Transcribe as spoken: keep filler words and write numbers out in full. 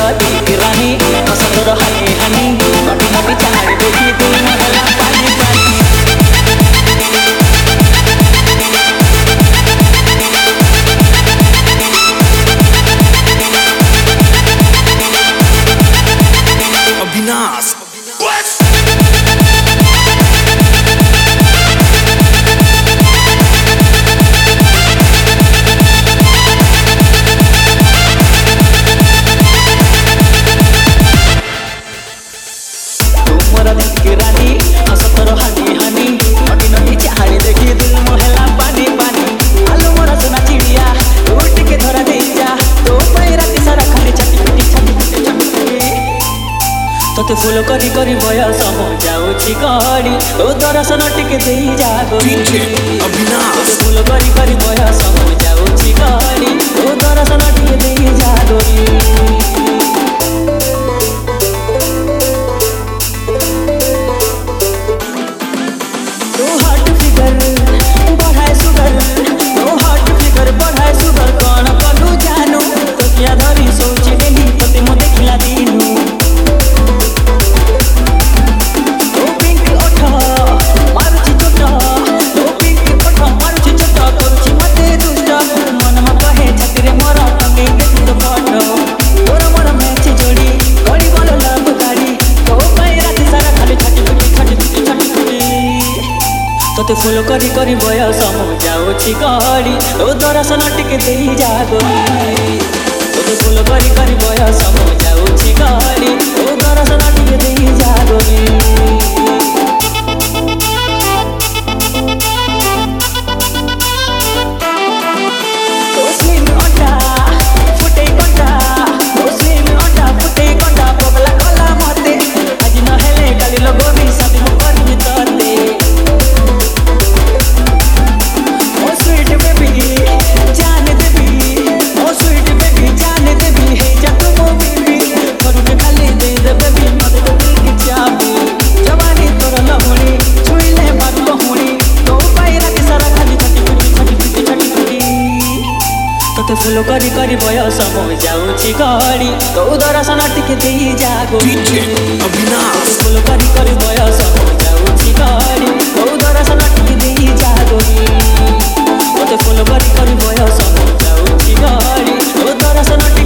दिल की रानी पसंद हानी हानी नटी नटी चाहरे देखी दिल मोहला पानी पानी अविनाश दिल की रानी हसतर हानी हानी नटी नटी चाहरे देखी दिल मोहला पानी पानी आलू मोरा सोना चिड़िया उठ के धरा दे जा तो पैरा की सारा खाली छाती पिटी छाती पिटी छाती पिटी तोते फूल करी करी बयस हो जाउछि गड़ी ओ दर्शन टिके देई जा गोरी अविनाश तोते फूल करी करी बयस हो जाउछि गड़ी ओ दर्शन टिके देई जा गोरी तोते फूल करी करी बयस हो जाउछि गड़ी ओ दर्शन टिके देई जा गोरी तोते फूल करी करी बयस हो जाउछि गड़ी ओ दर्शन टिके देई जा गोरी तोते फूल करी करी बयस हो जाउछि गड़ी तो दर्शन टिके देई जा गोरी अविनाश फूल करी करी बयस हो जाउछि गड़ी तो दर्शन टिके देई जा गोरी तोते फूल करी करी बयस हो जाउछि गड़ी तो दर्शन